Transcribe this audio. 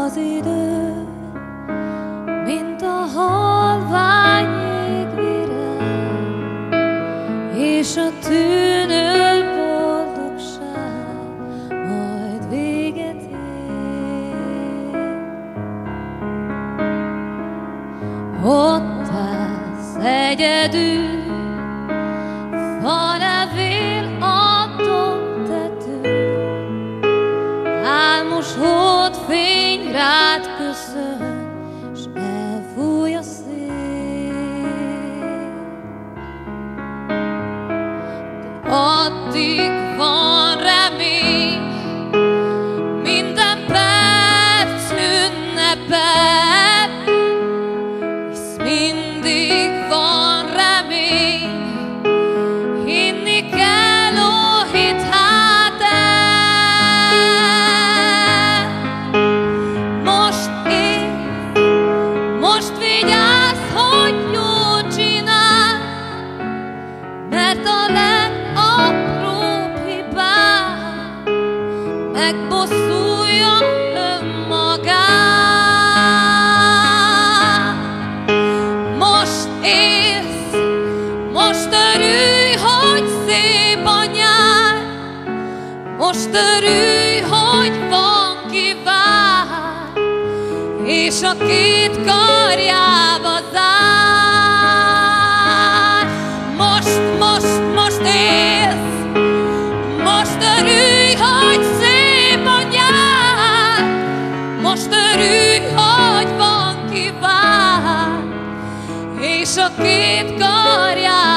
az idő, mint a halvány jégvirág, és a tűnő boldogság majd véget ér. Ott állsz egyedül, falevél a dombtetőn, álmos hódfény rád köszön, s elfúj a szél. De addig van remény, minden perc ünnepel, hisz mindig van remény, hinni kell, ó, hidd hát el. Most élj, most vigyázz, hogy jót csinál, mert a legapróbb hibán megbosszulja önmagát. Most élsz, most örülj, hogy szép a nyár, most örülj, hogy van ki vár, és a két karjába zár. Most élsz, most örülj, hogy szép a nyár, most örülj, hogy van ki vár, és a két karjába